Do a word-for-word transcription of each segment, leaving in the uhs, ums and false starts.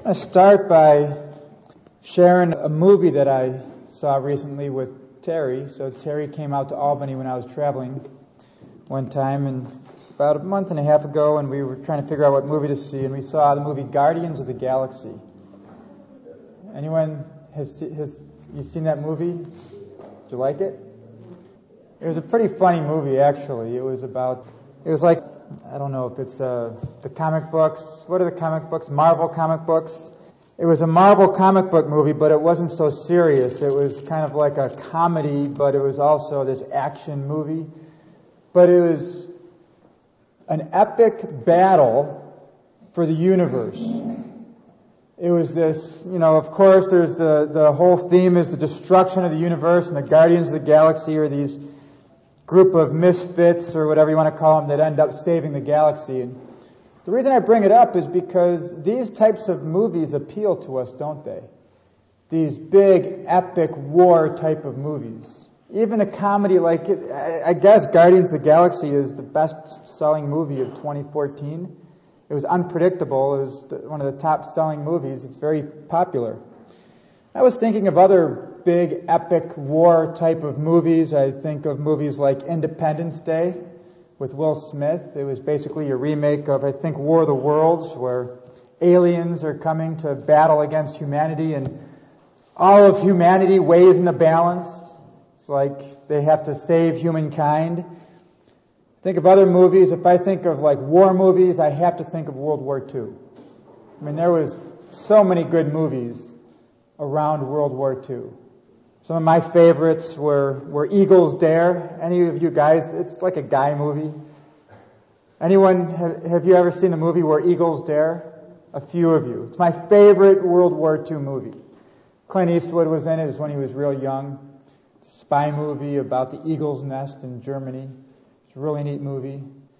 I start by sharing a movie that I saw recently with Terry. So Terry came out to Albany when I was traveling one time, and about a month and a half ago, and we were trying to figure out what movie to see, and we saw the movie Guardians of the Galaxy. Anyone has has you seen that movie? Did you like it? It was a pretty funny movie, actually. It was about, it was like, I don't know if it's uh, the comic books. What are the comic books? Marvel comic books. It was a Marvel comic book movie, but it wasn't so serious. It was kind of like a comedy, but it was also this action movie. But it was an epic battle for the universe. It was this, you know, of course, there's the, the whole theme is the destruction of the universe, and the Guardians of the Galaxy are these group of misfits, or whatever you want to call them, that end up saving the galaxy. And the reason I bring it up is because these types of movies appeal to us, don't they? These big, epic war type of movies. Even a comedy like it, I guess Guardians of the Galaxy is the best-selling movie of twenty fourteen. It was unpredictable. It was one of the top-selling movies. It's very popular. I was thinking of other big, epic war type of movies. I think of movies like Independence Day with Will Smith. It was basically a remake of, I think, War of the Worlds, where aliens are coming to battle against humanity, and all of humanity weighs in the balance. It's like they have to save humankind. Think of other movies. If I think of like war movies, I have to think of World War Two. I mean, there was so many good movies around World War Two. Some of my favorites were, were Eagles Dare. Any of you guys, it's like a guy movie. Anyone, have, have you ever seen the movie Where Eagles Dare? A few of you. It's my favorite World War Two movie. Clint Eastwood was in it. It was when he was real young. It's a spy movie about the Eagle's Nest in Germany. It's a really neat movie.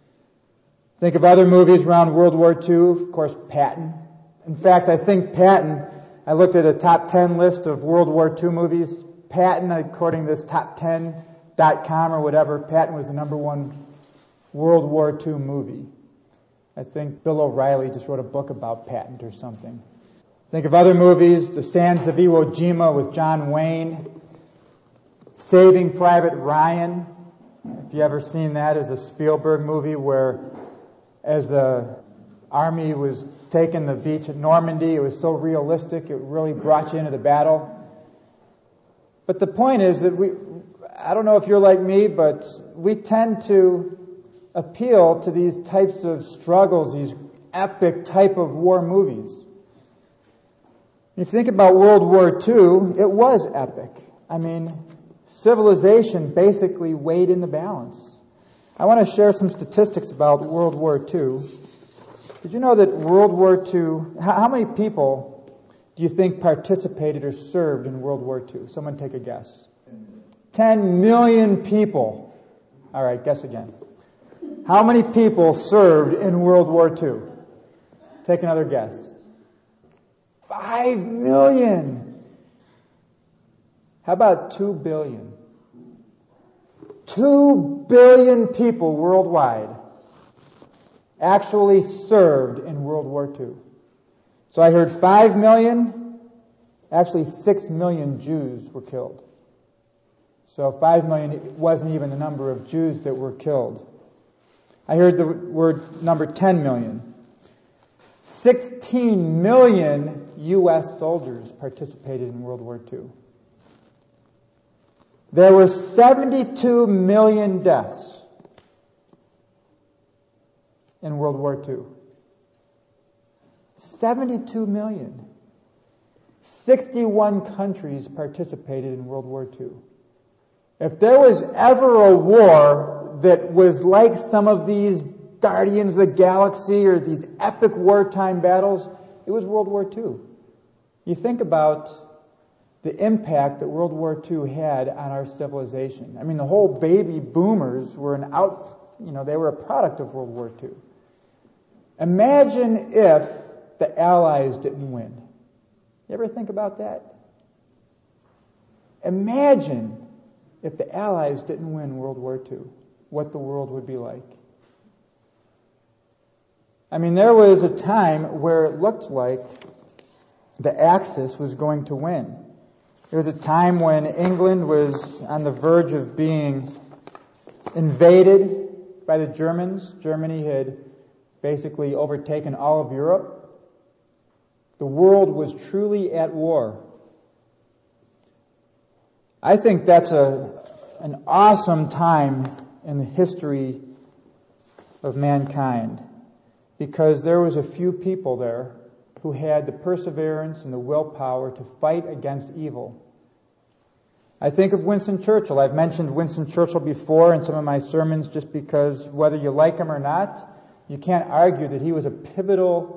Think of other movies around World War Two. Of course, Patton. In fact, I think Patton, I looked at a top ten list of World War Two movies. Patton, according to this top ten dot com or whatever, Patton was the number one World War Two movie. I think Bill O'Reilly just wrote a book about Patton or something. Think of other movies, The Sands of Iwo Jima with John Wayne, Saving Private Ryan. If you ever seen that, as a Spielberg movie where as the army was taking the beach at Normandy, it was so realistic, it really brought you into the battle. But the point is that we, I don't know if you're like me, but we tend to appeal to these types of struggles, these epic type of war movies. If you think about World War Two, it was epic. I mean, civilization basically weighed in the balance. I want to share some statistics about World War Two. Did you know that World War Two, how many people do you think participated or served in World War Two? Someone take a guess. Ten million people. All right, guess again. How many people served in World War Two? Take another guess. Five million. How about two billion? Two billion people worldwide actually served in World War Two. So I heard five million, actually six million Jews were killed. So five million wasn't even the number of Jews that were killed. I heard the word number ten million. sixteen million U S soldiers participated in World War Two. There were seventy-two million deaths in World War Two. seventy-two million. sixty-one countries participated in World War Two. If there was ever a war that was like some of these Guardians of the Galaxy or these epic wartime battles, it was World War Two. You think about the impact that World War Two had on our civilization. I mean, the whole baby boomers were an out, you know, they were a product of World War Two. Imagine if the Allies didn't win. You ever think about that? Imagine if the Allies didn't win World War Two, what the world would be like. I mean, there was a time where it looked like the Axis was going to win. There was a time when England was on the verge of being invaded by the Germans. Germany had basically overtaken all of Europe. The world was truly at war. I think that's a an awesome time in the history of mankind, because there was a few people there who had the perseverance and the willpower to fight against evil. I think of Winston Churchill. I've mentioned Winston Churchill before in some of my sermons just because whether you like him or not, you can't argue that he was a pivotal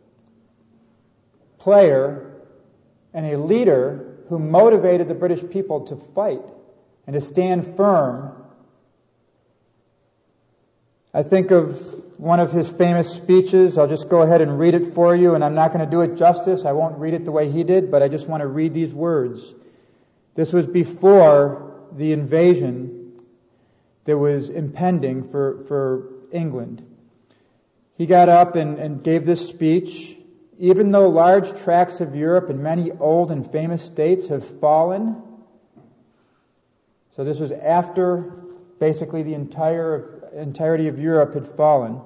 player and a leader who motivated the British people to fight and to stand firm. I think of one of his famous speeches. I'll just go ahead and read it for you, and I'm not going to do it justice. I won't read it the way he did, but I just want to read these words. This was before the invasion that was impending for, for England. He got up and, and gave this speech. Even though large tracts of Europe and many old and famous states have fallen, so this was after basically the entire entirety of Europe had fallen.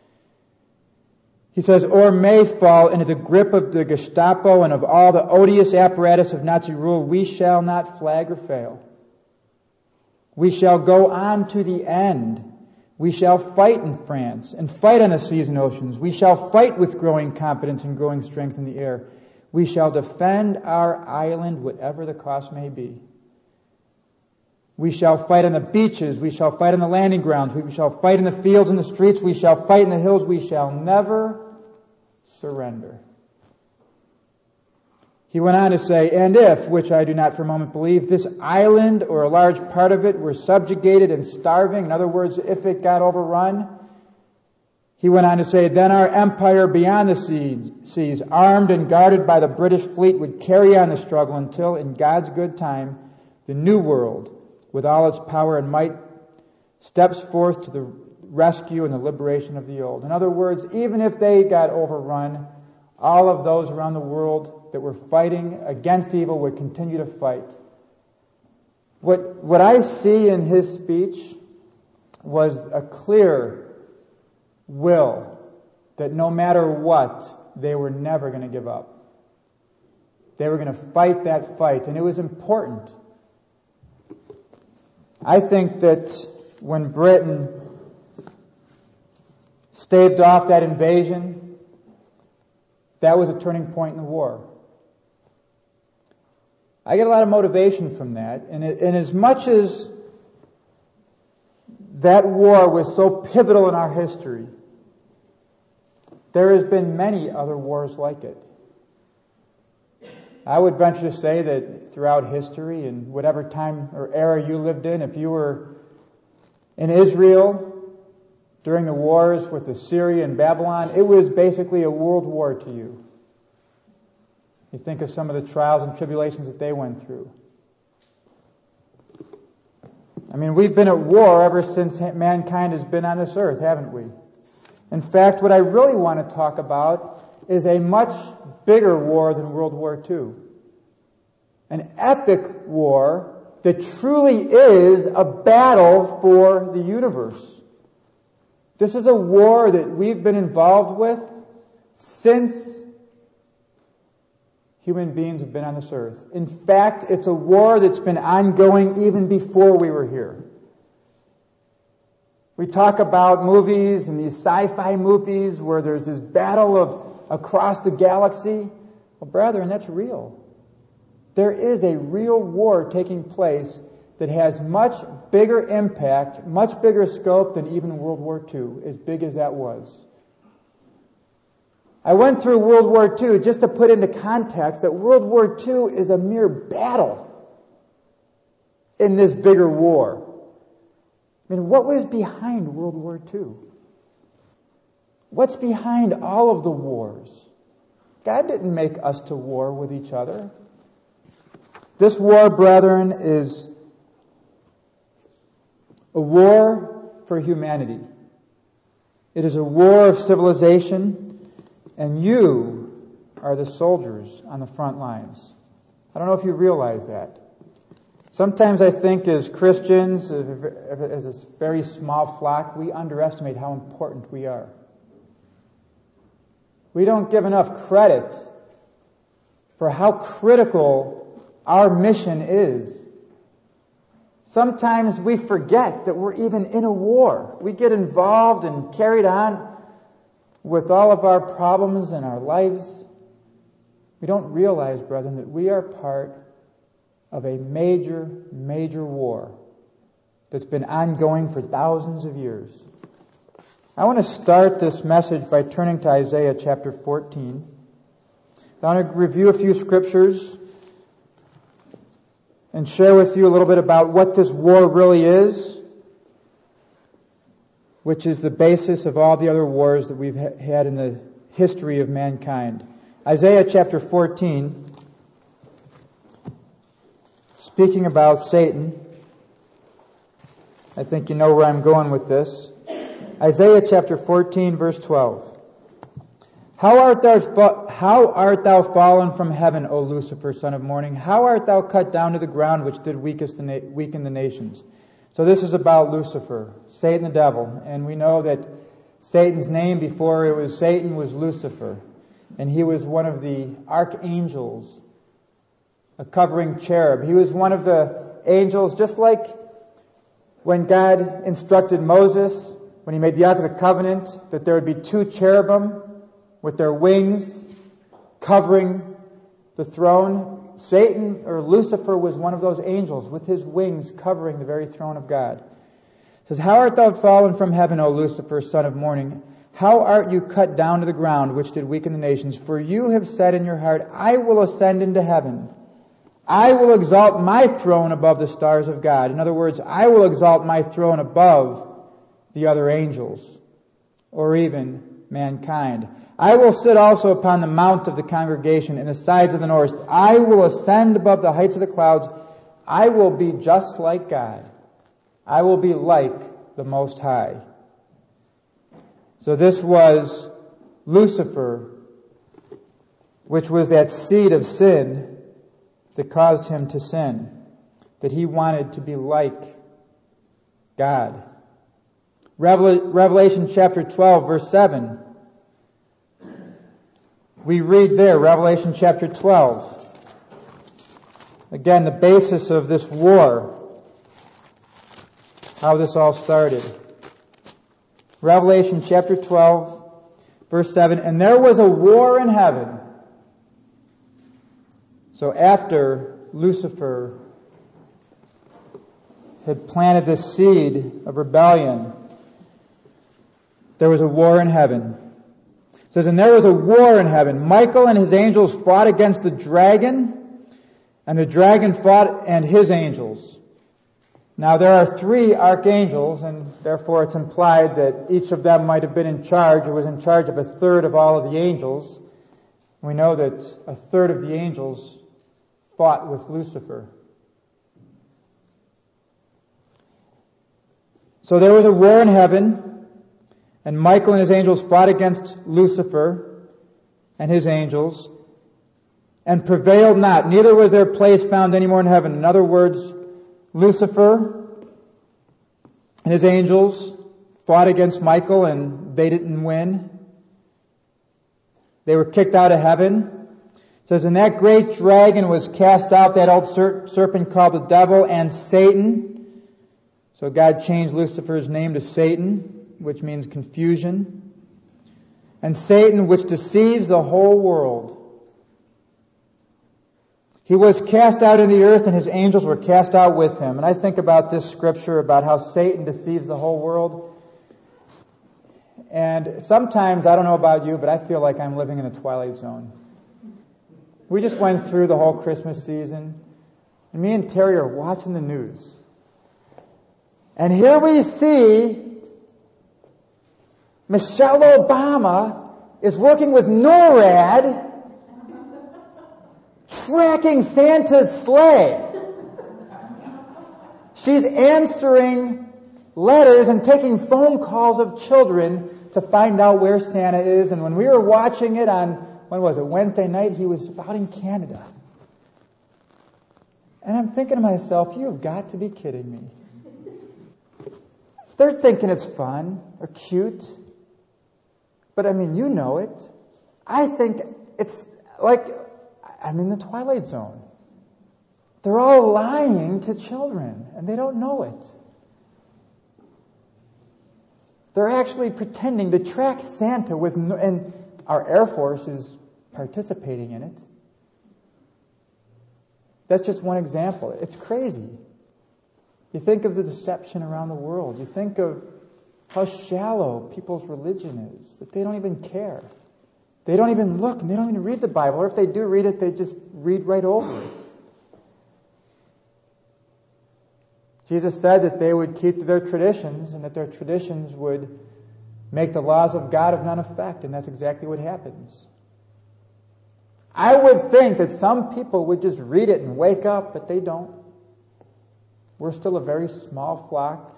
He says, or may fall into the grip of the Gestapo and of all the odious apparatus of Nazi rule, we shall not flag or fail. We shall go on to the end. We shall fight in France and fight on the seas and oceans. We shall fight with growing confidence and growing strength in the air. We shall defend our island, whatever the cost may be. We shall fight on the beaches. We shall fight on the landing grounds. We shall fight in the fields and the streets. We shall fight in the hills. We shall never surrender. He went on to say, and if, which I do not for a moment believe, this island or a large part of it were subjugated and starving, in other words, if it got overrun, he went on to say, then our empire beyond the seas, seas, armed and guarded by the British fleet, would carry on the struggle until, in God's good time, the new world, with all its power and might, steps forth to the rescue and the liberation of the old. In other words, even if they got overrun, all of those around the world that were fighting against evil would continue to fight. What, what I see in his speech was a clear will that no matter what, they were never going to give up. They were going to fight that fight, and it was important. I think that when Britain staved off that invasion, that was a turning point in the war. I get a lot of motivation from that, and, it, and as much as that war was so pivotal in our history, there has been many other wars like it. I would venture to say that throughout history, and whatever time or era you lived in, if you were in Israel during the wars with Assyria and Babylon, it was basically a world war to you. You think of some of the trials and tribulations that they went through. I mean, we've been at war ever since mankind has been on this earth, haven't we? In fact, what I really want to talk about is a much bigger war than World War Two. An epic war that truly is a battle for the universe. This is a war that we've been involved with since human beings have been on this earth. In fact, it's a war that's been ongoing even before we were here. We talk about movies and these sci-fi movies where there's this battle of across the galaxy. Well, brethren, that's real. There is a real war taking place that has much bigger impact, much bigger scope than even World War Two, as big as that was. I went through World War Two just to put into context that World War Two is a mere battle in this bigger war. I mean, what was behind World War Two? What's behind all of the wars? God didn't make us to war with each other. This war, brethren, is a war for humanity. It is a war of civilization, and you are the soldiers on the front lines. I don't know if you realize that. Sometimes I think as Christians, as a very small flock, we underestimate how important we are. We don't give enough credit for how critical our mission is. Sometimes we forget that we're even in a war. We get involved and carried on with all of our problems in our lives. We don't realize, brethren, that we are part of a major, major war that's been ongoing for thousands of years. I want to start this message by turning to Isaiah chapter fourteen. I want to review a few scriptures and share with you a little bit about what this war really is, which is the basis of all the other wars that we've ha- had in the history of mankind. Isaiah chapter fourteen, speaking about Satan. I think you know where I'm going with this. Isaiah chapter fourteen, verse twelve. How art thou, fa- how art thou fallen from heaven, O Lucifer, son of morning? How art thou cut down to the ground, which did weakest the na- weaken the nations? So this is about Lucifer, Satan the devil. And we know that Satan's name before it was Satan was Lucifer. And he was one of the archangels, a covering cherub. He was one of the angels, just like when God instructed Moses, when he made the Ark of the Covenant, that there would be two cherubim with their wings covering the throne. Satan, or Lucifer, was one of those angels with his wings covering the very throne of God. It says, How art thou fallen from heaven, O Lucifer, son of morning? How art you cut down to the ground, which did weaken the nations? For you have said in your heart, I will ascend into heaven. I will exalt my throne above the stars of God. In other words, I will exalt my throne above the other angels, or even mankind. I will sit also upon the mount of the congregation in the sides of the north. I will ascend above the heights of the clouds. I will be just like God. I will be like the Most High. So this was Lucifer, which was that seed of sin that caused him to sin, that he wanted to be like God. Revelation chapter twelve, verse seven. We read there, Revelation chapter twelve. Again, the basis of this war, how this all started. Revelation chapter twelve, verse seven. And there was a war in heaven. So after Lucifer had planted this seed of rebellion, there was a war in heaven. It says, and there was a war in heaven. Michael and his angels fought against the dragon, and the dragon fought and his angels. Now there are three archangels, and therefore it's implied that each of them might have been in charge, or was in charge of a third of all of the angels. We know that a third of the angels fought with Lucifer. So there was a war in heaven, and Michael and his angels fought against Lucifer and his angels, and prevailed not. Neither was their place found any more in heaven. In other words, Lucifer and his angels fought against Michael, and they didn't win. They were kicked out of heaven. It says, and that great dragon was cast out, that old ser- serpent called the devil and Satan. So God changed Lucifer's name to Satan, which means confusion. And Satan, which deceives the whole world. He was cast out in the earth, and his angels were cast out with him. And I think about this scripture about how Satan deceives the whole world. And sometimes, I don't know about you, but I feel like I'm living in the Twilight Zone. We just went through the whole Christmas season, and me and Terry are watching the news. And here we see Michelle Obama is working with NORAD, tracking Santa's sleigh. She's answering letters and taking phone calls of children to find out where Santa is. And when we were watching it on when was it, Wednesday night, he was out in Canada. And I'm thinking to myself, you've got to be kidding me. They're thinking it's fun or cute. But I mean, you know it. I think it's like I'm in the Twilight Zone. They're all lying to children, and they don't know it. They're actually pretending to track Santa with, no, and our Air Force is participating in it. That's just one example. It's crazy. You think of the deception around the world. You think of how shallow people's religion is, that they don't even care. They don't even look, and they don't even read the Bible. Or if they do read it, they just read right over it. Jesus said that they would keep to their traditions and that their traditions would make the laws of God of none effect, and that's exactly what happens. I would think that some people would just read it and wake up, but they don't. We're still a very small flock.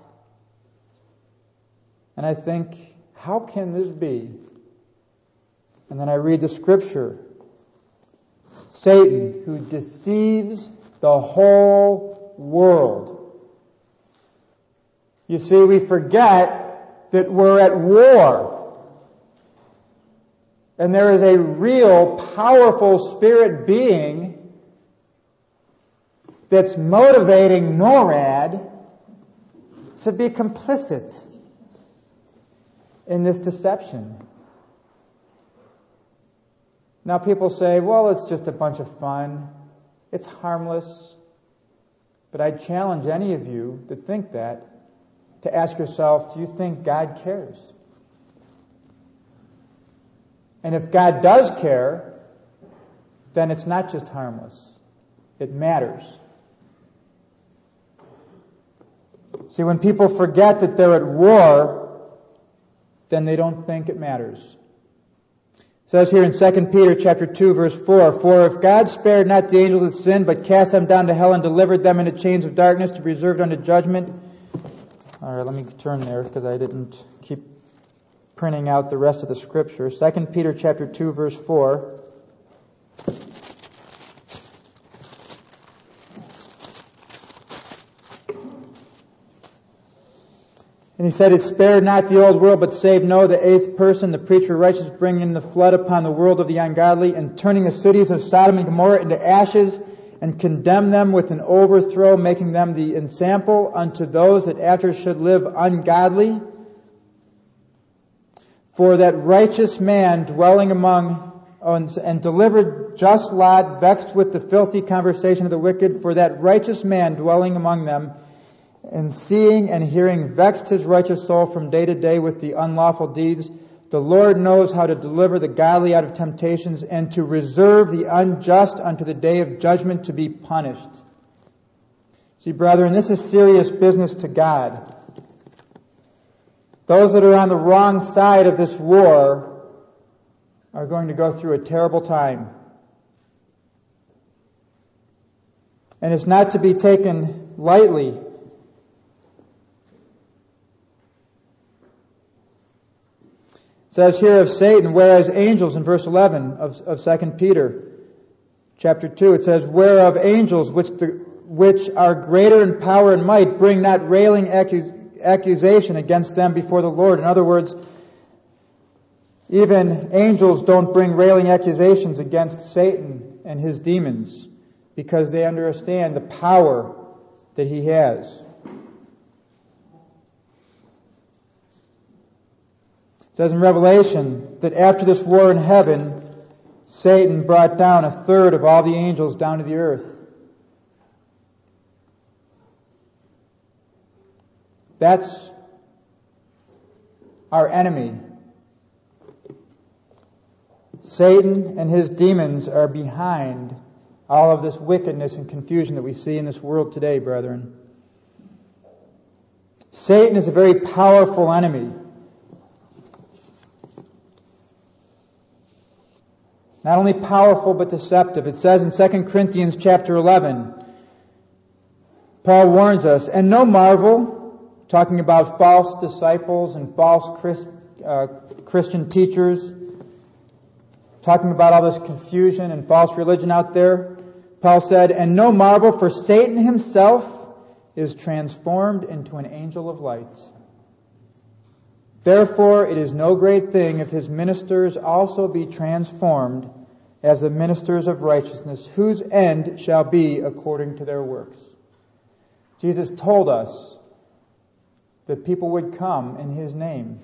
And I think, how can this be? And then I read the scripture. Satan, who deceives the whole world. You see, we forget that we're at war. And there is a real, powerful spirit being that's motivating NORAD to be complicit in this deception. Now people say, well, it's just a bunch of fun. It's harmless. But I challenge any of you to think that, to ask yourself, do you think God cares? And if God does care, then it's not just harmless. It matters. See, when people forget that they're at war, then they don't think it matters. It says here in Second Peter chapter two, verse four, For if God spared not the angels of sin, but cast them down to hell and delivered them into chains of darkness to be reserved unto judgment. All right, let me turn there because I didn't keep printing out the rest of the scripture. Second Peter chapter two, verse four. And he said, It spared not the old world, but saved Noah, the eighth person, the preacher of righteousness, bringing the flood upon the world of the ungodly, and turning the cities of Sodom and Gomorrah into ashes, and condemned them with an overthrow, making them the ensample unto those that after should live ungodly. For that righteous man dwelling among, and delivered just Lot, vexed with the filthy conversation of the wicked, for that righteous man dwelling among them, and seeing and hearing vexed his righteous soul from day to day with the unlawful deeds. The Lord knows how to deliver the godly out of temptations and to reserve the unjust unto the day of judgment to be punished. See, brethren, this is serious business to God. Those that are on the wrong side of this war are going to go through a terrible time. And it's not to be taken lightly. It says here of Satan, whereas angels, in verse eleven of, of Second Peter chapter two, it says, Whereof angels, which the, which are greater in power and might, bring not railing accus- accusation against them before the Lord. In other words, even angels don't bring railing accusations against Satan and his demons because they understand the power that he has. It says in Revelation that after this war in heaven, Satan brought down a third of all the angels down to the earth. That's our enemy. Satan and his demons are behind all of this wickedness and confusion that we see in this world today, brethren. Satan is a very powerful enemy. Not only powerful, but deceptive. It says in Second Corinthians chapter eleven, Paul warns us, and no marvel, talking about false disciples and false Christ, uh, Christian teachers, talking about all this confusion and false religion out there, Paul said, "And no marvel, for Satan himself is transformed into an angel of light. Therefore it is no great thing if his ministers also be transformed as the ministers of righteousness, whose end shall be according to their works." Jesus told us that people would come in his name,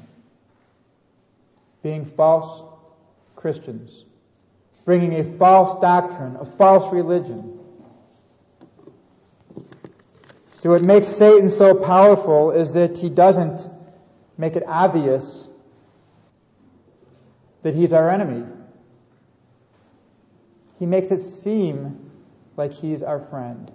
being false Christians, bringing a false doctrine, a false religion. So what makes Satan so powerful is that he doesn't make it obvious that he's our enemy. He makes it seem like he's our friend.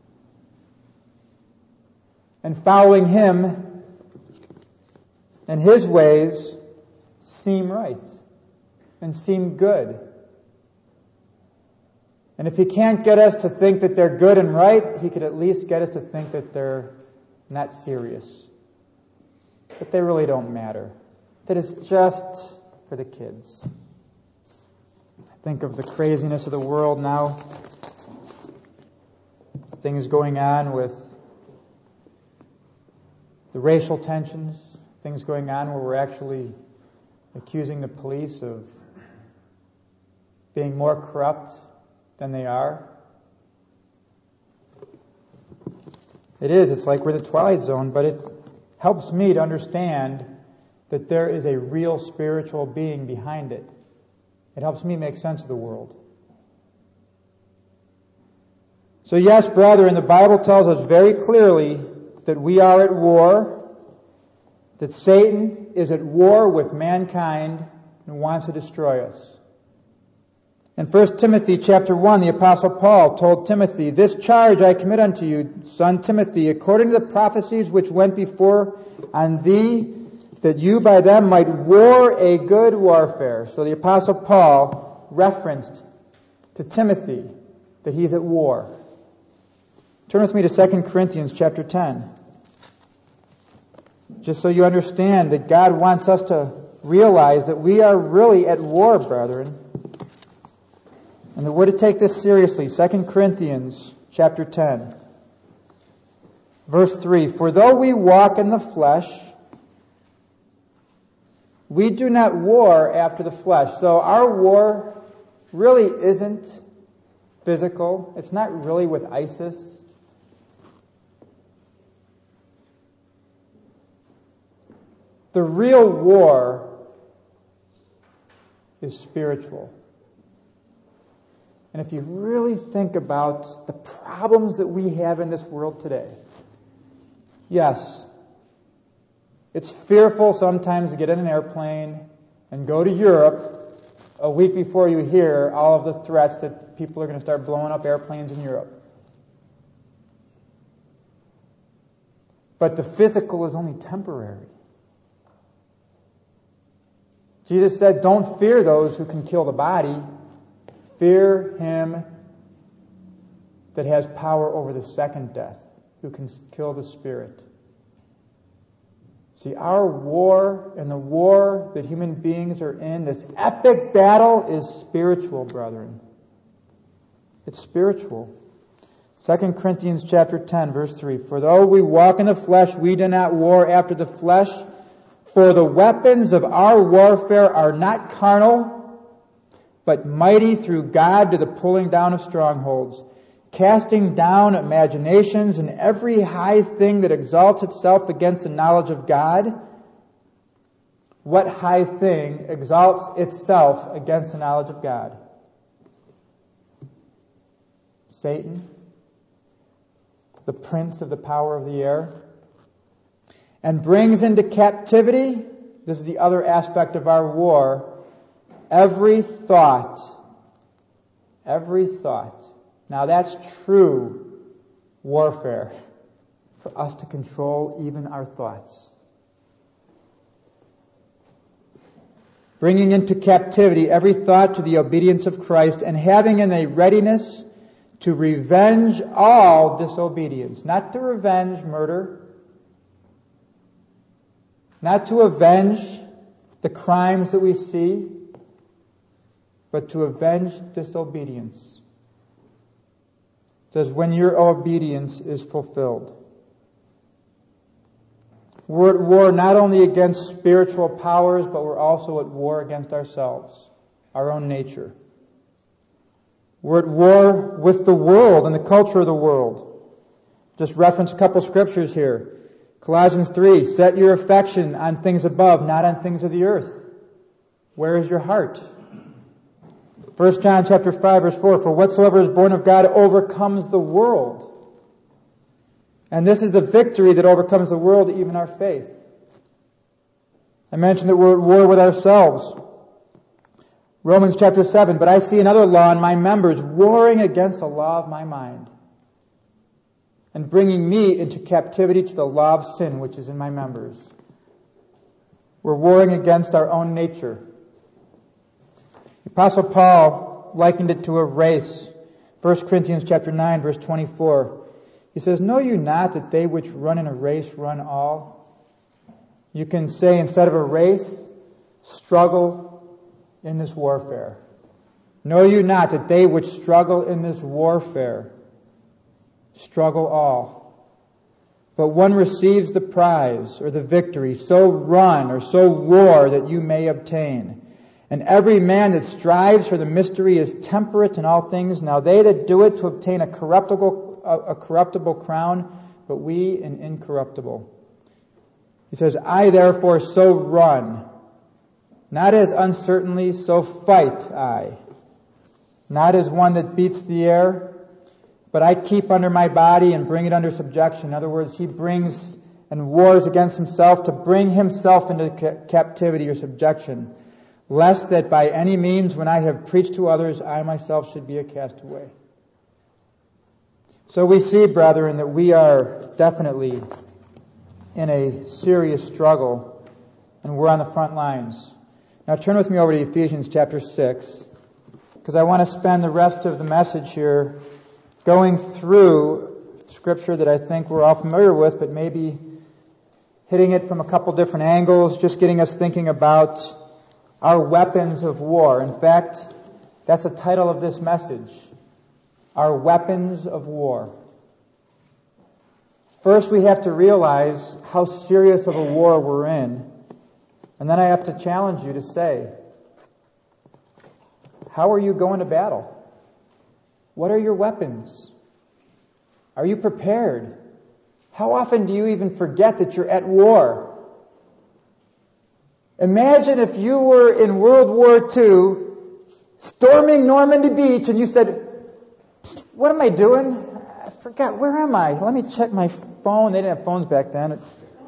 And following him and his ways seem right and seem good. And if he can't get us to think that they're good and right, he could at least get us to think that they're not serious, that they really don't matter, that it's just for the kids. Think of the craziness of the world now. Things going on with the racial tensions, things going on where we're actually accusing the police of being more corrupt than they are. It is, it's like we're the Twilight Zone, but it helps me to understand that there is a real spiritual being behind it. It helps me make sense of the world. So yes, brethren, the Bible tells us very clearly that we are at war, that Satan is at war with mankind and wants to destroy us. In First Timothy chapter one, the Apostle Paul told Timothy, "This charge I commit unto you, son Timothy, according to the prophecies which went before on thee, that you by them might war a good warfare." So the Apostle Paul referenced to Timothy that he's at war. Turn with me to Second Corinthians chapter ten. Just so you understand that God wants us to realize that we are really at war, brethren. And that we're to take this seriously. Second Corinthians chapter ten. Verse three. "For though we walk in the flesh, we do not war after the flesh." So our war really isn't physical. It's not really with ISIS. The real war is spiritual. And if you really think about the problems that we have in this world today, yes, it's fearful sometimes to get in an airplane and go to Europe a week before you hear all of the threats that people are going to start blowing up airplanes in Europe. But the physical is only temporary. Jesus said, "Don't fear those who can kill the body. Fear him that has power over the second death, who can kill the spirit." See, our war and the war that human beings are in, this epic battle, is spiritual, brethren. It's spiritual. Second Corinthians chapter ten, verse three. "For though we walk in the flesh, we do not war after the flesh. For the weapons of our warfare are not carnal, but mighty through God to the pulling down of strongholds, casting down imaginations and every high thing that exalts itself against the knowledge of God." What high thing exalts itself against the knowledge of God? Satan, the prince of the power of the air. "And brings into captivity," this is the other aspect of our war, "every thought." Every thought. Now that's true warfare, for us to control even our thoughts. "Bringing into captivity every thought to the obedience of Christ, and having in a readiness to revenge all disobedience." Not to revenge murder, not to avenge the crimes that we see, but to avenge disobedience. It says, when your obedience is fulfilled. We're at war not only against spiritual powers, but we're also at war against ourselves, our own nature. We're at war with the world and the culture of the world. Just reference a couple scriptures here. Colossians three, set your affection on things above, not on things of the earth. Where is your heart? First John chapter five, verse four, for whatsoever is born of God overcomes the world. And this is the victory that overcomes the world, even our faith. I mentioned that we're at war with ourselves. Romans chapter seven, but I see another law in my members, warring against the law of my mind, and bringing me into captivity to the law of sin which is in my members. We're warring against our own nature. The Apostle Paul likened it to a race. First Corinthians chapter nine, verse twenty-four. He says, know you not that they which run in a race run all? You can say instead of a race, struggle in this warfare. Know you not that they which struggle in this warfare struggle all? But one receives the prize or the victory. So run or so war that you may obtain. And every man that strives for the mystery is temperate in all things. Now they that do it to obtain a corruptible a corruptible crown, but we an incorruptible. He says, I therefore so run, not as uncertainly, so fight I. Not as one that beats the air, but I keep under my body and bring it under subjection. In other words, he brings and wars against himself to bring himself into ca- captivity or subjection, lest that by any means, when I have preached to others, I myself should be a castaway. So we see, brethren, that we are definitely in a serious struggle, and we're on the front lines. Now turn with me over to Ephesians chapter six, because I want to spend the rest of the message here going through scripture that I think we're all familiar with, but maybe hitting it from a couple different angles, just getting us thinking about our weapons of war. In fact, that's the title of this message. Our weapons of war. First, we have to realize how serious of a war we're in. And then I have to challenge you to say, how are you going to battle? What are your weapons? Are you prepared? How often do you even forget that you're at war? Imagine if you were in World War Two, storming Normandy Beach, and you said, what am I doing? I forgot. Where am I? Let me check my phone. They didn't have phones back then.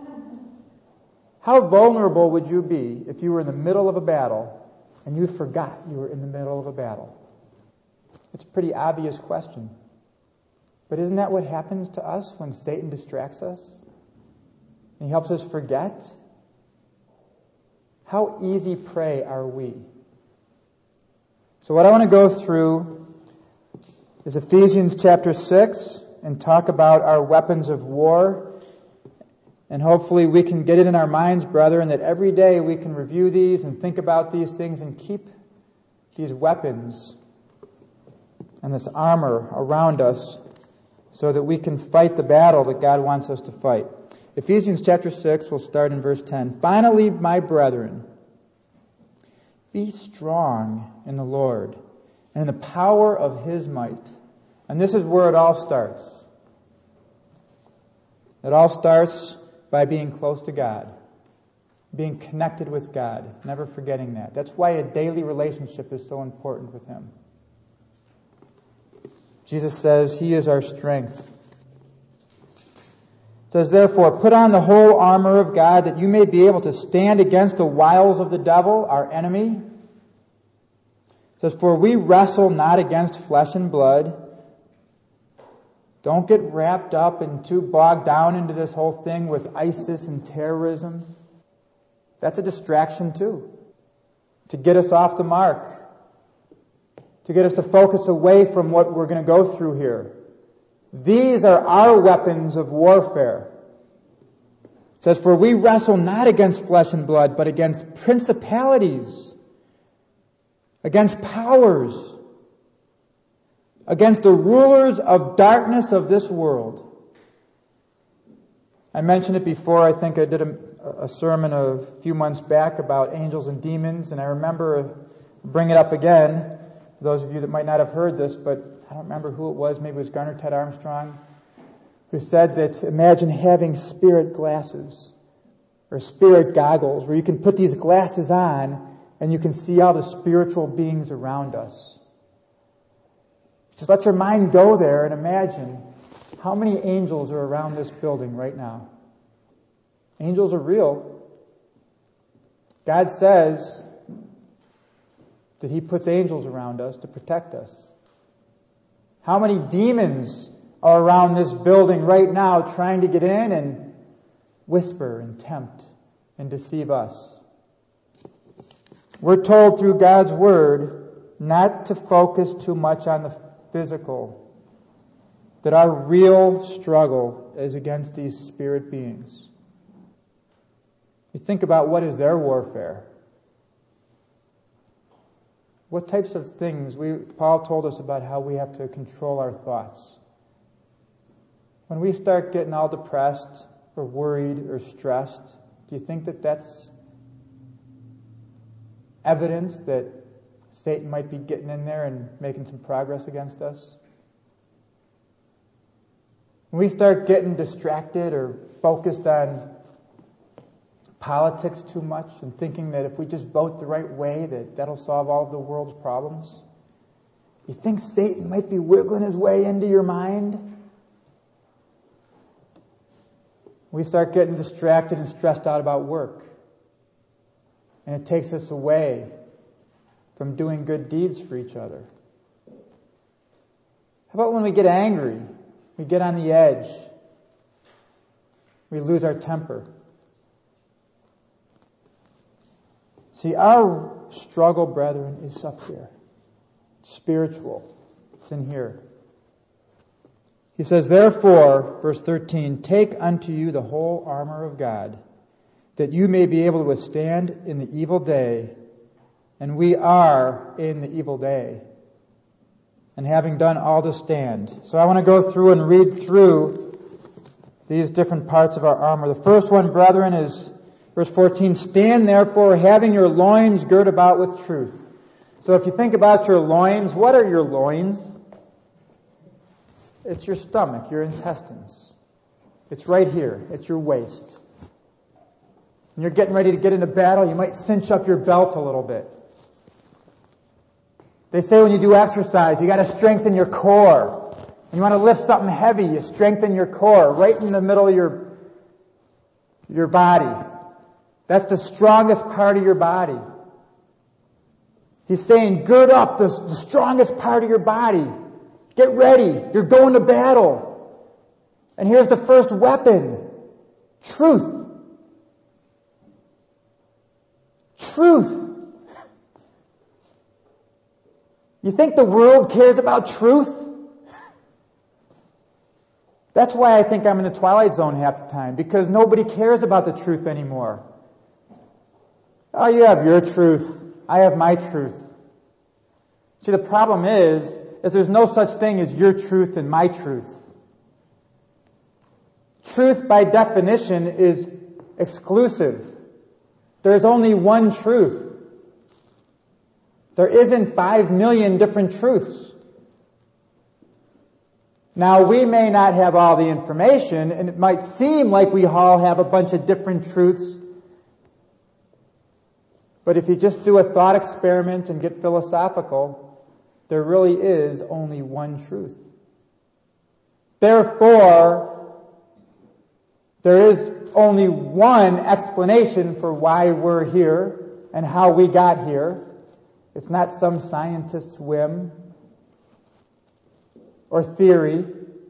How vulnerable would you be if you were in the middle of a battle and you forgot you were in the middle of a battle? It's a pretty obvious question. But isn't that what happens to us when Satan distracts us? And he helps us forget? How easy prey are we? So what I want to go through is Ephesians chapter six and talk about our weapons of war. And hopefully we can get it in our minds, brethren, that every day we can review these and think about these things and keep these weapons and this armor around us so that we can fight the battle that God wants us to fight. Ephesians chapter six, we'll start in verse ten. Finally, my brethren, be strong in the Lord and in the power of His might. And this is where it all starts. It all starts by being close to God, being connected with God, never forgetting that. That's why a daily relationship is so important with Him. Jesus says He is our strength. It says, therefore, put on the whole armor of God that you may be able to stand against the wiles of the devil, our enemy. It says, for we wrestle not against flesh and blood. Don't get wrapped up and too bogged down into this whole thing with ISIS and terrorism. That's a distraction too. To get us off the mark. To get us to focus away from what we're going to go through here. These are our weapons of warfare. It says, for we wrestle not against flesh and blood, but against principalities against powers, against the rulers of darkness of this world. I mentioned it before. I think I did a, a sermon a few months back about angels and demons, and I remember bring it up again. For those of you that might not have heard this, but I don't remember who it was. Maybe it was Garner Ted Armstrong, who said that imagine having spirit glasses or spirit goggles where you can put these glasses on and you can see all the spiritual beings around us. Just let your mind go there and imagine how many angels are around this building right now. Angels are real. God says that He puts angels around us to protect us. How many demons are around this building right now trying to get in and whisper and tempt and deceive us? We're told through God's Word not to focus too much on the physical, that our real struggle is against these spirit beings. You think about what is their warfare. What types of things? We, Paul told us about how we have to control our thoughts. When we start getting all depressed or worried or stressed, do you think that that's evidence that Satan might be getting in there and making some progress against us? When we start getting distracted or focused on politics too much and thinking that if we just vote the right way, that that'll solve all of the world's problems, you think Satan might be wiggling his way into your mind? We start getting distracted and stressed out about work, and it takes us away from doing good deeds for each other. How about when we get angry? We get on the edge. We lose our temper. See, our struggle, brethren, is up here. It's spiritual. It's in here. He says, therefore, verse thirteen, take unto you the whole armor of God, that you may be able to withstand in the evil day. And we are in the evil day, and having done all to stand. So I want to go through and read through these different parts of our armor. The first one, brethren, is verse fourteen, stand therefore having your loins girt about with truth. So if you think about your loins, what are your loins? It's your stomach, your intestines. It's right here. It's your waist. When you're getting ready to get into battle, you might cinch up your belt a little bit. They say when you do exercise, you got to strengthen your core. When you want to lift something heavy, you strengthen your core right in the middle of your, your body. That's the strongest part of your body. He's saying, gird up the, the strongest part of your body. Get ready. You're going to battle. And here's the first weapon. Truth. Truth. You think the world cares about truth? That's why I think I'm in the twilight zone half the time, because nobody cares about the truth anymore. Oh, you have your truth. I have my truth. See, the problem is, is there's no such thing as your truth and my truth. Truth, by definition, is exclusive. There's only one truth. There isn't five million different truths. Now, we may not have all the information, and it might seem like we all have a bunch of different truths. But if you just do a thought experiment and get philosophical, there really is only one truth. Therefore, there is only one explanation for why we're here and how we got here. It's not some scientist's whim or theory.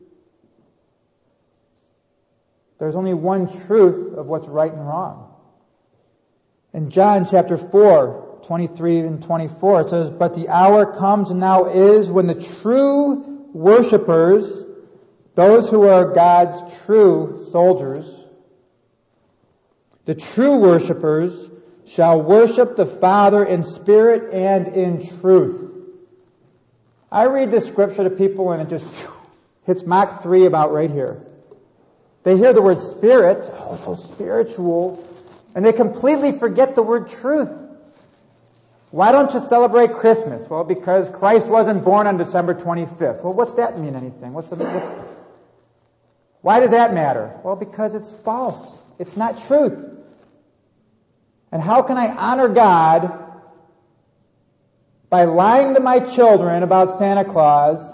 There's only one truth of what's right and wrong. In John chapter four, twenty-three and twenty-four, it says, but the hour comes and now is when the true worshipers, those who are God's true soldiers, the true worshipers shall worship the Father in spirit and in truth. I read this scripture to people and it just whew, hits Mach three about right here. They hear the word spirit, oh, so spiritual, and they completely forget the word truth. Why don't you celebrate Christmas? Well, because Christ wasn't born on December twenty-fifth. Well, what's that mean anything? What's the, what, why does that matter? Well, because it's false. It's not truth. And how can I honor God by lying to my children about Santa Claus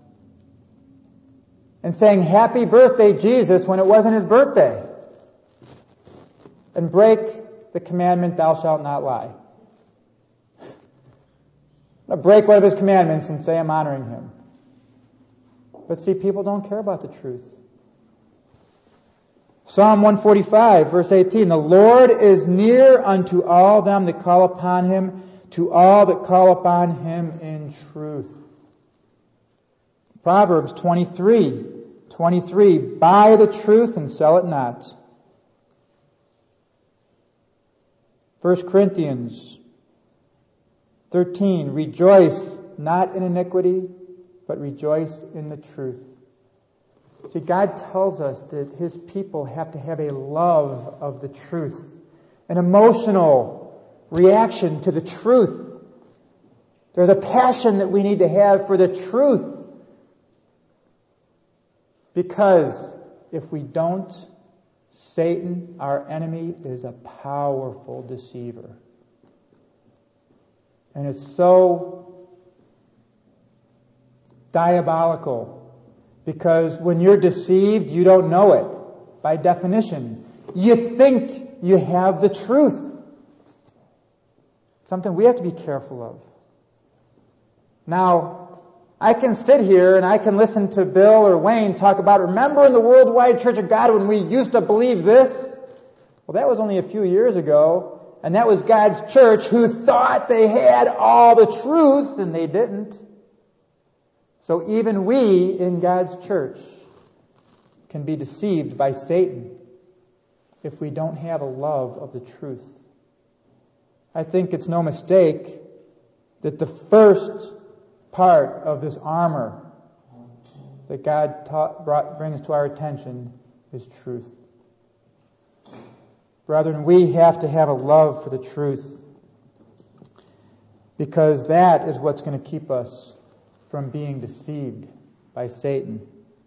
and saying, "Happy birthday, Jesus," when it wasn't his birthday? And break the commandment, "Thou shalt not lie." I break one of his commandments and say I'm honoring him. But see, people don't care about the truth. Psalm one forty-five, verse eighteen, "The Lord is near unto all them that call upon him, to all that call upon him in truth." Proverbs twenty-three, twenty-three, "Buy the truth and sell it not." First Corinthians thirteen, "Rejoice not in iniquity, but rejoice in the truth." See, God tells us that his people have to have a love of the truth, an emotional reaction to the truth. There's a passion that we need to have for the truth. Because if we don't, Satan, our enemy, is a powerful deceiver. And it's so diabolical. Because when you're deceived, you don't know it. By definition, you think you have the truth. Something we have to be careful of. Now, I can sit here and I can listen to Bill or Wayne talk about, remember in the Worldwide Church of God when we used to believe this? Well, that was only a few years ago. And that was God's church who thought they had all the truth, and they didn't. So even we in God's church can be deceived by Satan if we don't have a love of the truth. I think it's no mistake that the first part of this armor that God taught, brought, brings to our attention is truth. Brethren, we have to have a love for the truth, because that is what's going to keep us from being deceived by Satan.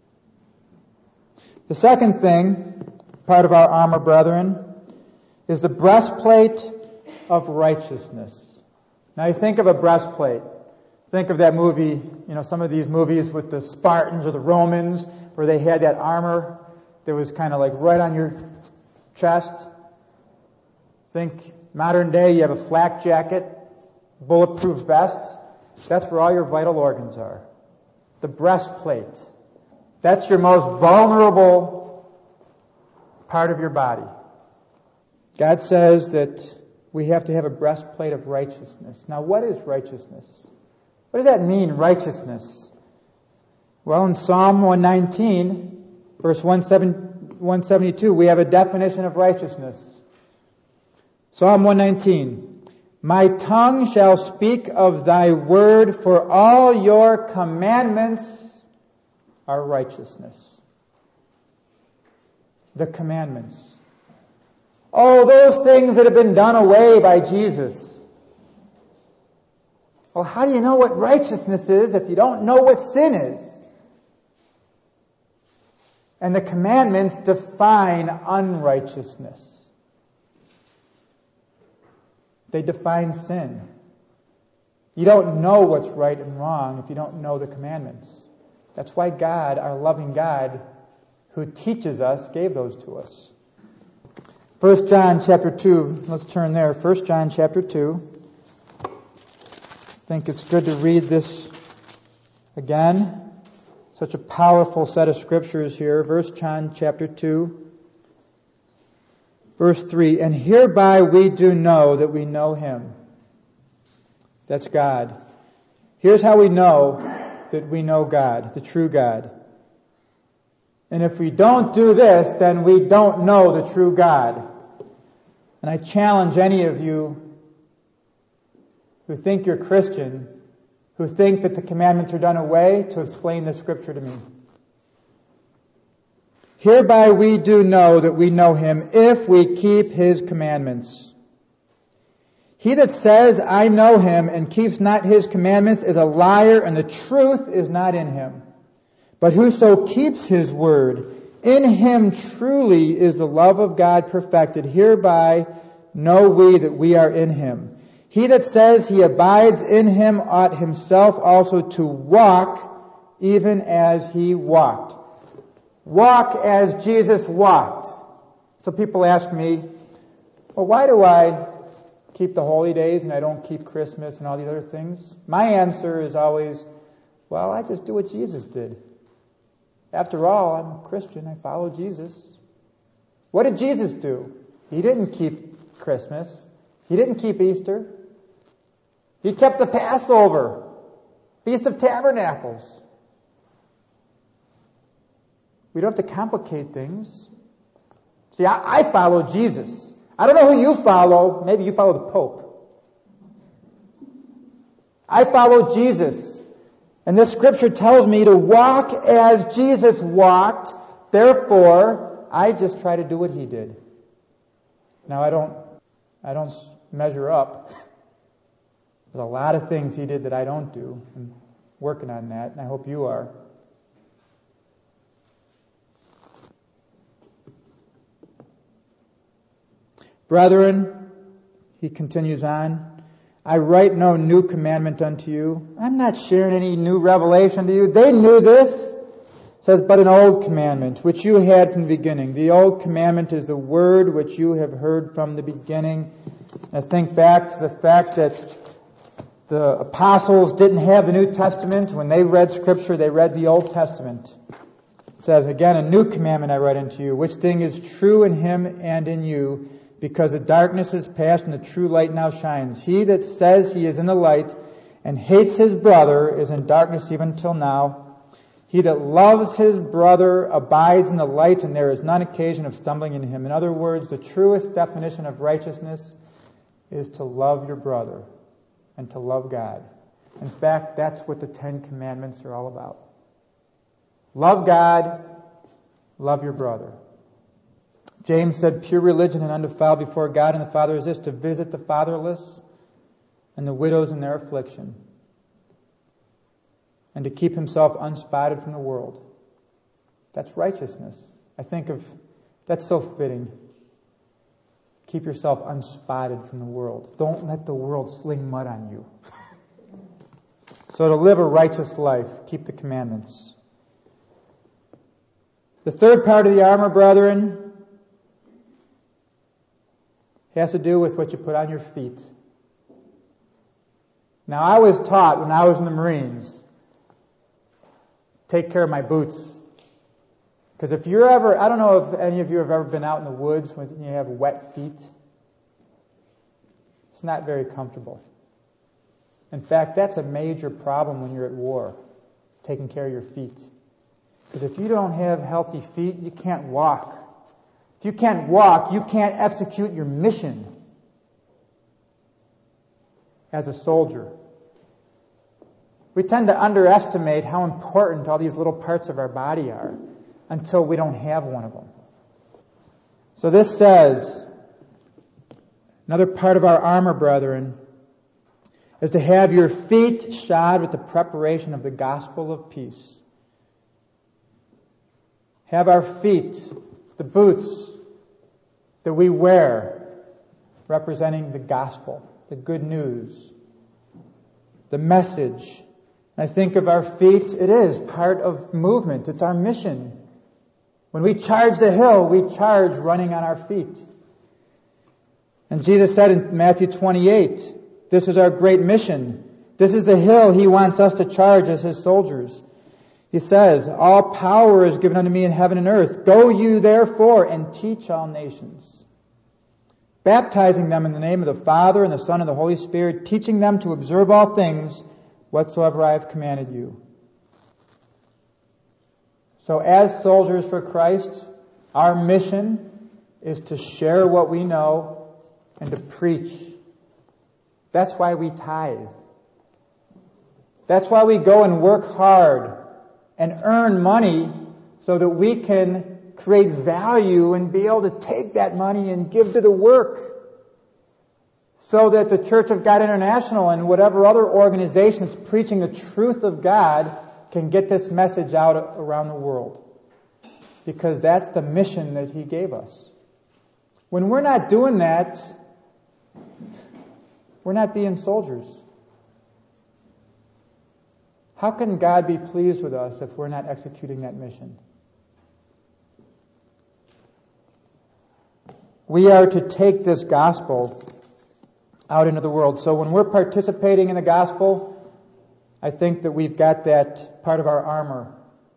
The second thing, part of our armor, brethren, is the breastplate of righteousness. Now you think of a breastplate. Think of that movie, you know, some of these movies with the Spartans or the Romans, where they had that armor that was kind of like right on your chest. Think modern day, you have a flak jacket, bulletproof vest. That's where all your vital organs are. The breastplate. That's your most vulnerable part of your body. God says that we have to have a breastplate of righteousness. Now, what is righteousness? What does that mean, righteousness? Well, in Psalm one nineteen, verse one seventy-two, we have a definition of righteousness. Psalm one nineteen. "My tongue shall speak of thy word, for all your commandments are righteousness." The commandments. Oh, those things that have been done away by Jesus. Well, how do you know what righteousness is if you don't know what sin is? And the commandments define unrighteousness. They define sin. You don't know what's right and wrong if you don't know the commandments. That's why God, our loving God, who teaches us, gave those to us. First John chapter two, let's turn there. First John chapter two. I think it's good to read this again. Such a powerful set of scriptures here. First John chapter two. Verse three, "And hereby we do know that we know him." That's God. Here's how we know that we know God, the true God. And if we don't do this, then we don't know the true God. And I challenge any of you who think you're Christian, who think that the commandments are done away, to explain this scripture to me. Hereby we do know that we know him if we keep his commandments. He that says, I know him, and keeps not his commandments is a liar, and the truth is not in him. But whoso keeps his word, in him truly is the love of God perfected. Hereby know we that we are in him. He that says he abides in him ought himself also to walk even as he walked. Walk as Jesus walked. So people ask me, well, why do I keep the holy days and I don't keep Christmas and all these other things? My answer is always, well, I just do what Jesus did. After all, I'm a Christian. I follow Jesus. What did Jesus do? He didn't keep Christmas. He didn't keep Easter. He kept the Passover, Feast of Tabernacles. We don't have to complicate things. See, I, I follow Jesus. I don't know who you follow. Maybe you follow the Pope. I follow Jesus. And this scripture tells me to walk as Jesus walked. Therefore, I just try to do what he did. Now, I don't, I don't measure up. There's a lot of things he did that I don't do. I'm working on that, and I hope you are. Brethren, he continues on, I write no new commandment unto you. I'm not sharing any new revelation to you. They knew this. It says, but an old commandment, which you had from the beginning. The old commandment is the word which you have heard from the beginning. And I think back to the fact that the apostles didn't have the New Testament. When they read Scripture, they read the Old Testament. It says, again, a new commandment I write unto you, which thing is true in him and in you, because the darkness is past and the true light now shines. He that says he is in the light and hates his brother is in darkness even till now. He that loves his brother abides in the light, and there is none occasion of stumbling in him. In other words, the truest definition of righteousness is to love your brother and to love God. In fact, that's what the Ten Commandments are all about. Love God, love your brother. James said, pure religion and undefiled before God and the Father is this, to visit the fatherless and the widows in their affliction, and to keep himself unspotted from the world. That's righteousness. I think of, that's so fitting. Keep yourself unspotted from the world. Don't let the world sling mud on you. So to live a righteous life, keep the commandments. The third part of the armor, brethren, has to do with what you put on your feet. Now, I was taught when I was in the Marines, take care of my boots. Because if you're ever, I don't know if any of you have ever been out in the woods when you have wet feet. It's not very comfortable. In fact, that's a major problem when you're at war, taking care of your feet. Because if you don't have healthy feet, you can't walk. If you can't walk, you can't execute your mission as a soldier. We tend to underestimate how important all these little parts of our body are until we don't have one of them. So this says, another part of our armor, brethren, is to have your feet shod with the preparation of the gospel of peace. Have our feet, the boots that we wear, representing the gospel, the good news, the message. I think of our feet, it is part of movement. It's our mission. When we charge the hill, we charge running on our feet. And Jesus said in Matthew twenty-eight, this is our great mission. This is the hill he wants us to charge as his soldiers. He says, all power is given unto me in heaven and earth. Go you therefore and teach all nations, baptizing them in the name of the Father and the Son and the Holy Spirit, teaching them to observe all things whatsoever I have commanded you. So as soldiers for Christ, our mission is to share what we know and to preach. That's why we tithe. That's why we go and work hard and earn money so that we can create value and be able to take that money and give to the work. So that the Church of God International and whatever other organization that's preaching the truth of God can get this message out around the world. Because that's the mission that He gave us. When we're not doing that, we're not being soldiers. How can God be pleased with us if we're not executing that mission? We are to take this gospel out into the world. So when we're participating in the gospel, I think that we've got that part of our armor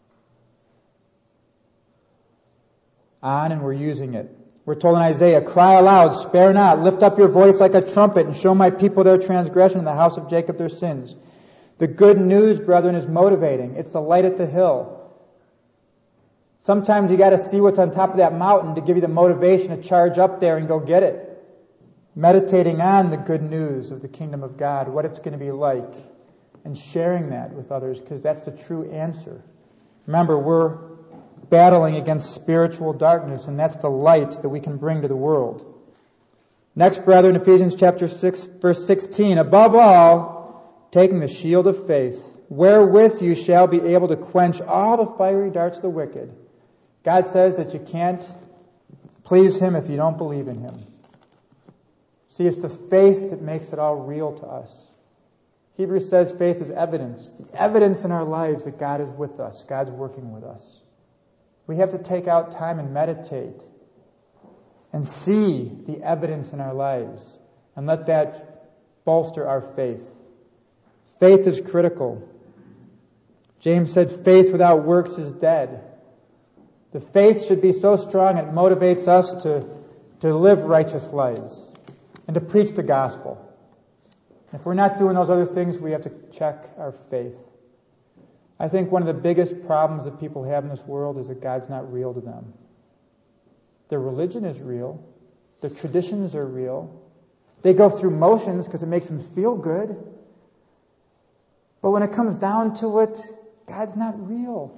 on and we're using it. We're told in Isaiah, cry aloud, spare not, lift up your voice like a trumpet and show my people their transgression and the house of Jacob their sins. The good news, brethren, is motivating. It's the light at the hill. Sometimes you got to see what's on top of that mountain to give you the motivation to charge up there and go get it. Meditating on the good news of the kingdom of God, what it's going to be like, and sharing that with others, because that's the true answer. Remember, we're battling against spiritual darkness, and that's the light that we can bring to the world. Next, brethren, Ephesians chapter six, verse sixteen. Above all, taking the shield of faith, wherewith you shall be able to quench all the fiery darts of the wicked. God says that you can't please Him if you don't believe in Him. See, it's the faith that makes it all real to us. Hebrews says faith is evidence. The evidence in our lives that God is with us. God's working with us. We have to take out time and meditate and see the evidence in our lives and let that bolster our faith. Faith is critical. James said faith without works is dead. The faith should be so strong it motivates us to, to live righteous lives and to preach the gospel. If we're not doing those other things, we have to check our faith. I think one of the biggest problems that people have in this world is that God's not real to them. Their religion is real. Their traditions are real. They go through motions because it makes them feel good. But when it comes down to it, God's not real.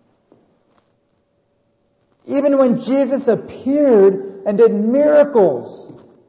Even when Jesus appeared and did miracles,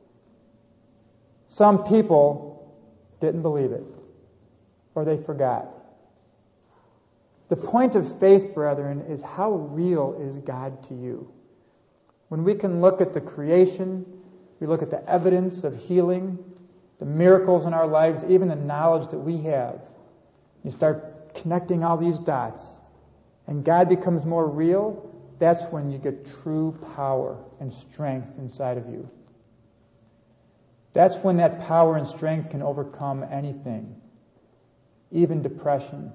some people didn't believe it, or they forgot. The point of faith, brethren, is how real is God to you? When we can look at the creation, we look at the evidence of healing, the miracles in our lives, even the knowledge that we have. You start connecting all these dots, and God becomes more real. That's when you get true power and strength inside of you. That's when that power and strength can overcome anything, even depression,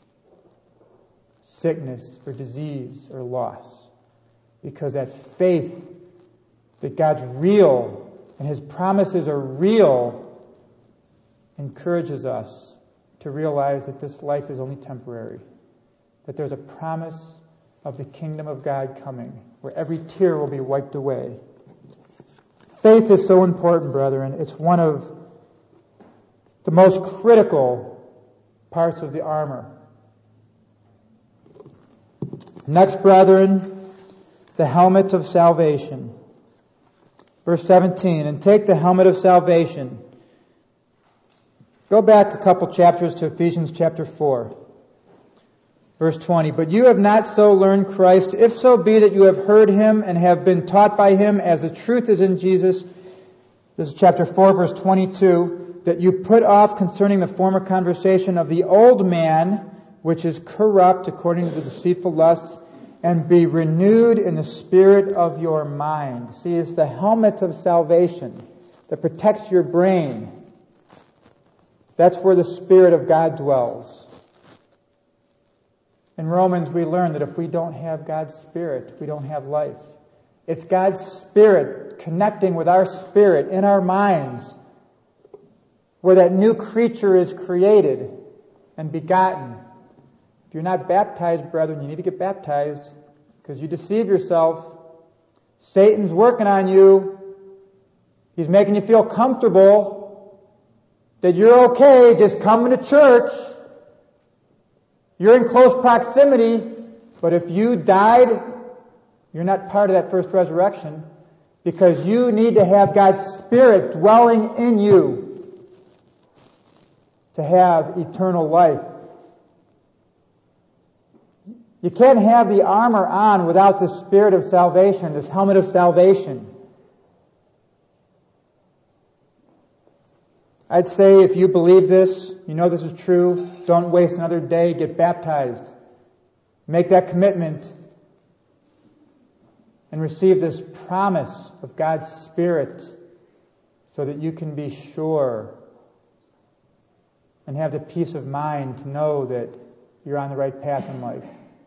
sickness or disease or loss. Because that faith that God's real and His promises are real encourages us to realize that this life is only temporary, that there's a promise of the kingdom of God coming, where every tear will be wiped away. Faith is so important, brethren. It's one of the most critical parts of the armor. Next, brethren, the helmet of salvation. Verse seventeen, and take the helmet of salvation. Go back a couple chapters to Ephesians chapter four. Verse twenty, but you have not so learned Christ, if so be that you have heard Him and have been taught by Him as the truth is in Jesus. This is chapter four, verse twenty-two, that you put off concerning the former conversation of the old man, which is corrupt according to the deceitful lusts, and be renewed in the spirit of your mind. See, it's the helmet of salvation that protects your brain. That's where the Spirit of God dwells. In Romans, we learn that if we don't have God's Spirit, we don't have life. It's God's Spirit connecting with our spirit in our minds, where that new creature is created and begotten. If you're not baptized, brethren, you need to get baptized, because you deceive yourself. Satan's working on you. He's making you feel comfortable that you're okay just coming to church. You're in close proximity, but if you died, you're not part of that first resurrection because you need to have God's Spirit dwelling in you to have eternal life. You can't have the armor on without the Spirit of salvation, this helmet of salvation. I'd say if you believe this, you know this is true, don't waste another day, get baptized. Make that commitment and receive this promise of God's Spirit so that you can be sure and have the peace of mind to know that you're on the right path in life.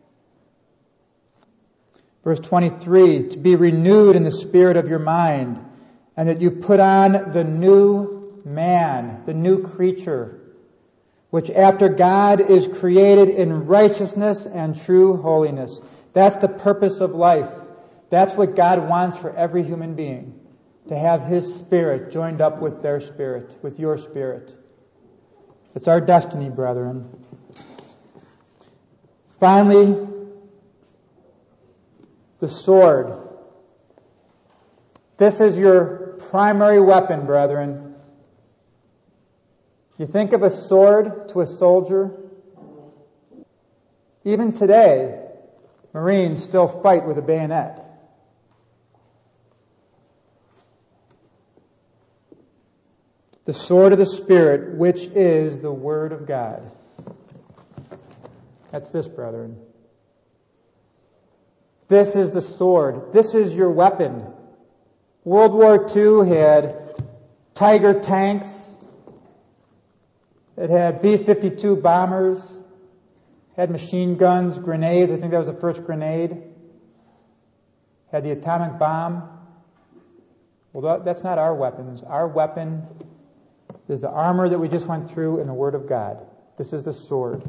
Verse twenty-three, to be renewed in the spirit of your mind, and that you put on the new man, the new creature, which after God is created in righteousness and true holiness. That's the purpose of life. That's what God wants for every human being, to have His Spirit joined up with their spirit, with your spirit. It's our destiny, brethren. Finally, the sword. This is your primary weapon, brethren. You think of a sword to a soldier. Even today, Marines still fight with a bayonet. The sword of the Spirit, which is the Word of God. That's this, brethren. This is the sword. This is your weapon. World War Two had Tiger tanks. It had B fifty-two bombers. Had machine guns, grenades. I think that was the first grenade. Had the atomic bomb. Well, that's not our weapons. Our weapon is the armor that we just went through in the Word of God. This is the sword.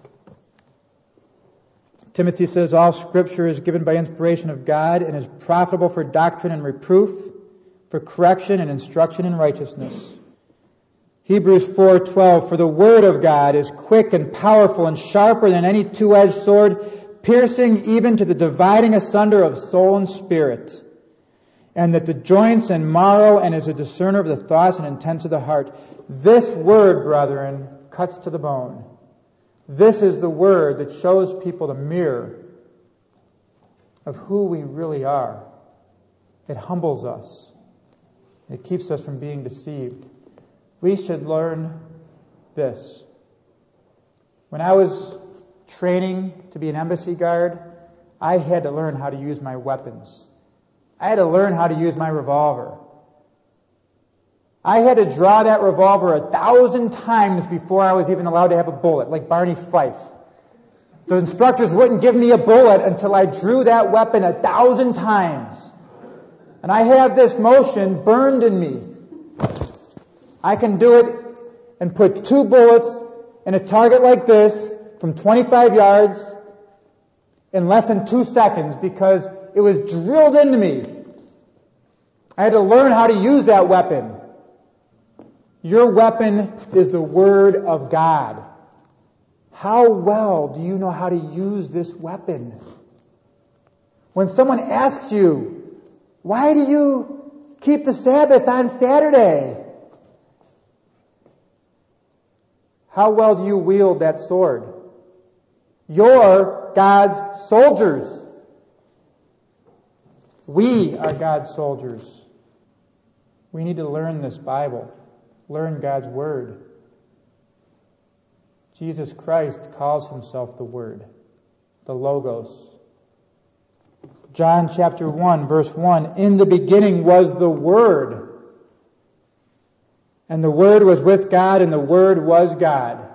Timothy says, all Scripture is given by inspiration of God and is profitable for doctrine and reproof, for correction and instruction in righteousness. Hebrews four twelve, for the Word of God is quick and powerful and sharper than any two-edged sword, piercing even to the dividing asunder of soul and spirit, and that the joints and marrow, and is a discerner of the thoughts and intents of the heart. This Word, brethren, cuts to the bone. This is the Word that shows people the mirror of who we really are. It humbles us. It keeps us from being deceived. We should learn this. When I was training to be an embassy guard, I had to learn how to use my weapons. I had to learn how to use my revolver. I had to draw that revolver a thousand times before I was even allowed to have a bullet, like Barney Fife. The instructors wouldn't give me a bullet until I drew that weapon a thousand times. And I have this motion burned in me. I can do it and put two bullets in a target like this from twenty-five yards in less than two seconds because it was drilled into me. I had to learn how to use that weapon. Your weapon is the Word of God. How well do you know how to use this weapon? When someone asks you, why do you keep the Sabbath on Saturday? How well do you wield that sword? You're God's soldiers. We are God's soldiers. We need to learn this Bible. Learn God's Word. Jesus Christ calls Himself the Word, the Logos. John chapter one, verse one, in the beginning was the Word. And the Word was with God, and the Word was God.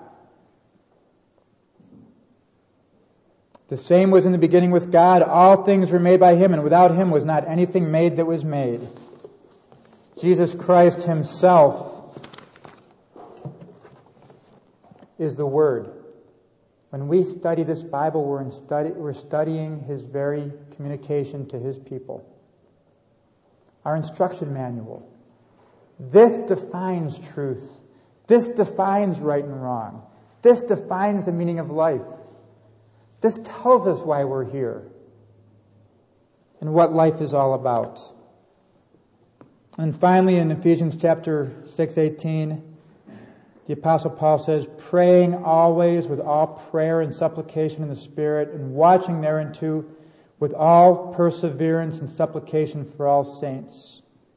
The same was in the beginning with God. All things were made by Him, and without Him was not anything made that was made. Jesus Christ Himself is the Word. When we study this Bible, we're, in study, we're studying His very communication to His people. Our instruction manual. This defines truth. This defines right and wrong. This defines the meaning of life. This tells us why we're here and what life is all about. And finally, in Ephesians chapter six eighteen, the Apostle Paul says, praying always with all prayer and supplication in the Spirit, and watching thereunto with all perseverance and supplication for all saints.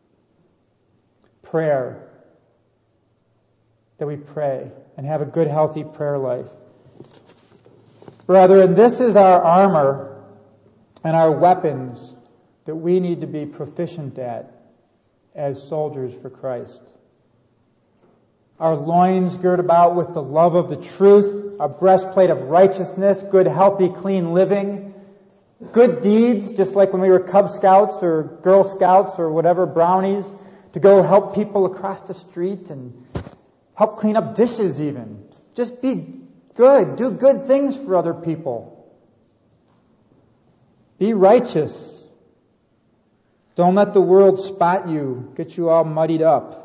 Prayer. That we pray and have a good, healthy prayer life. Brethren, this is our armor and our weapons that we need to be proficient at as soldiers for Christ. Our loins girt about with the love of the truth, a breastplate of righteousness, good, healthy, clean living, good deeds, just like when we were Cub Scouts or Girl Scouts or whatever, brownies, to go help people across the street and help clean up dishes even. Just be good. Do good things for other people. Be righteous. Don't let the world spot you, get you all muddied up.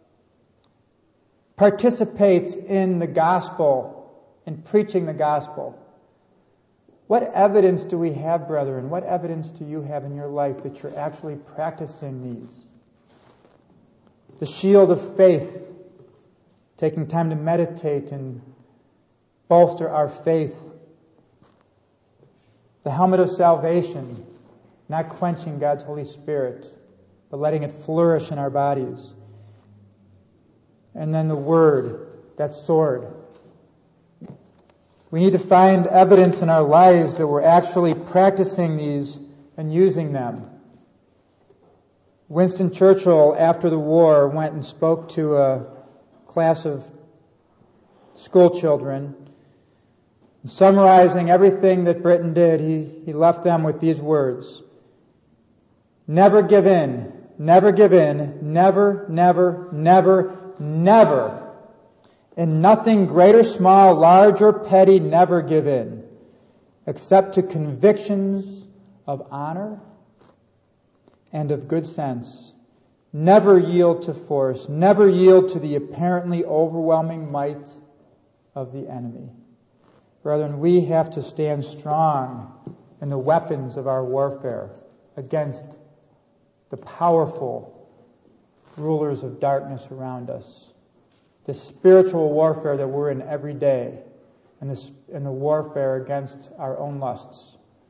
Participate in the gospel, in preaching the gospel. What evidence do we have, brethren? What evidence do you have in your life that you're actually practicing these? The shield of faith, taking time to meditate and bolster our faith. The helmet of salvation, not quenching God's Holy Spirit, but letting it flourish in our bodies. And then the Word, that sword. We need to find evidence in our lives that we're actually practicing these and using them. Winston Churchill, after the war, went and spoke to a class of school children. Summarizing everything that Britain did, he, he left them with these words. Never give in, never give in, never, never, never, never. In nothing great or small, large or petty, never give in, except to convictions of honor and of good sense. Never yield to force, never yield to the apparently overwhelming might of the enemy. Brethren, we have to stand strong in the weapons of our warfare against the powerful rulers of darkness around us. The spiritual warfare that we're in every day, and the, and the warfare against our own lusts.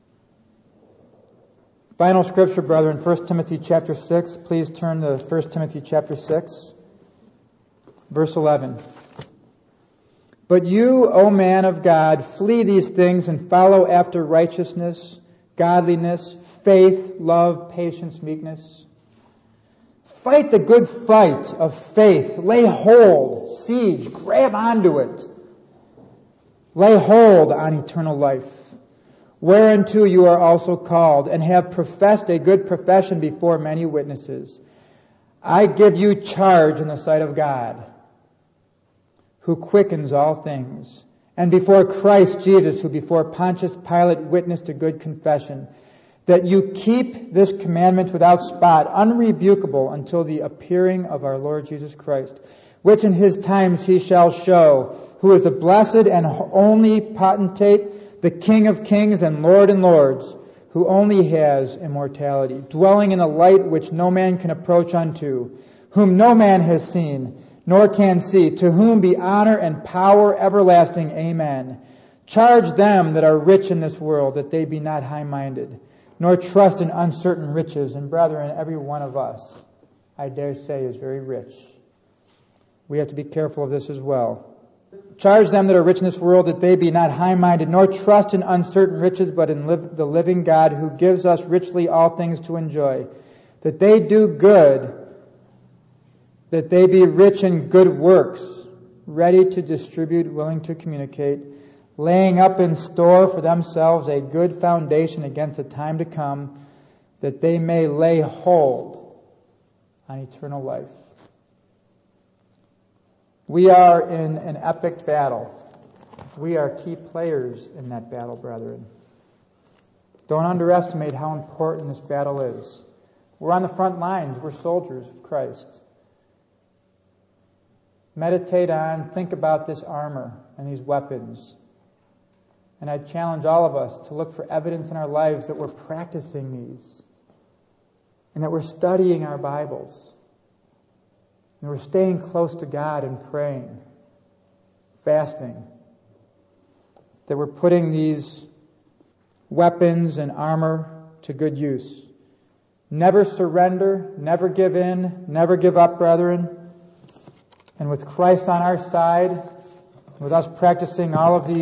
Final scripture, brethren, First Timothy chapter six. Please turn to First Timothy chapter six, verse eleven. But you, O man of God, flee these things and follow after righteousness, godliness, faith, love, patience, meekness. Fight the good fight of faith. Lay hold, siege, grab onto it. Lay hold on eternal life, whereunto you are also called, and have professed a good profession before many witnesses. I give you charge in the sight of God, who quickens all things, and before Christ Jesus, who before Pontius Pilate witnessed a good confession, that you keep this commandment without spot, unrebukable, until the appearing of our Lord Jesus Christ, which in his times he shall show, who is the blessed and only potentate, the King of kings and Lord and lords, who only has immortality, dwelling in a light which no man can approach unto, whom no man has seen, nor can see, to whom be honor and power everlasting. Amen. Charge them that are rich in this world, that they be not high-minded, nor trust in uncertain riches. And brethren, every one of us, I dare say, is very rich. We have to be careful of this as well. Charge them that are rich in this world, that they be not high-minded, nor trust in uncertain riches, but in live, the living God, who gives us richly all things to enjoy. That they do good, that they be rich in good works, ready to distribute, willing to communicate, laying up in store for themselves a good foundation against the time to come, that they may lay hold on eternal life. We are in an epic battle. We are key players in that battle, brethren. Don't underestimate how important this battle is. We're on the front lines. We're soldiers of Christ. meditate on, think about this armor and these weapons. And I challenge all of us to look for evidence in our lives that we're practicing these and that we're studying our Bibles and we're staying close to God and praying, fasting, that we're putting these weapons and armor to good use. Never surrender, never give in, never give up, brethren. And with Christ on our side, with us practicing all of these